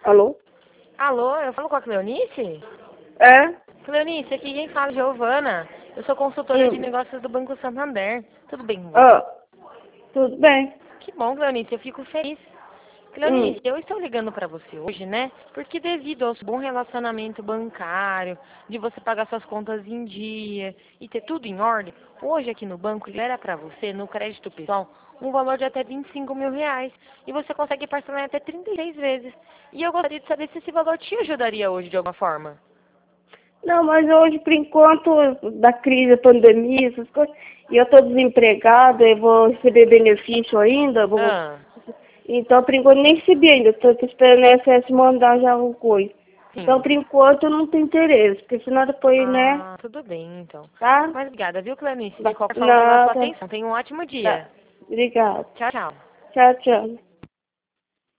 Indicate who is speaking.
Speaker 1: Alô?
Speaker 2: Alô, eu falo com a Cleonice?
Speaker 1: É?
Speaker 2: Cleonice, aqui quem fala é Giovana. Eu sou consultora de
Speaker 1: Hum.
Speaker 2: negócios do Banco Santander. Tudo bem com você?
Speaker 1: Ah, tudo bem.
Speaker 2: Que bom, Cleonice, eu fico feliz.
Speaker 1: Hum.
Speaker 2: Cleonice, eu estou ligando para você hoje, né? Porque devido ao seu bom relacionamento bancário, de você pagar suas contas em dia e ter tudo em ordem, hoje aqui no banco libera para você, no crédito pessoal, um valor de até R$ 25.000. E você consegue parcelar em até 36 vezes. E eu gostaria de saber se esse valor te ajudaria hoje de alguma forma.
Speaker 1: Não, mas hoje, por enquanto, da crise, pandemia, essas coisas, e eu estou desempregada, eu vou receber benefício ainda,
Speaker 2: Ah,
Speaker 1: então, por enquanto, nem recebi ainda, estou esperando a INSS mandar já alguma coisa. Então,
Speaker 2: sim.
Speaker 1: por enquanto, eu não tenho interesse, porque senão depois, né,
Speaker 2: Ah, tudo bem, então.
Speaker 1: tá?
Speaker 2: Mas obrigada, viu, Cleonice? De qualquer forma, pela sua
Speaker 1: Nada,
Speaker 2: atenção. Tenha um ótimo
Speaker 1: tá.
Speaker 2: dia.
Speaker 1: Obrigada.
Speaker 2: Tchau, tchau.
Speaker 1: Tchau, tchau.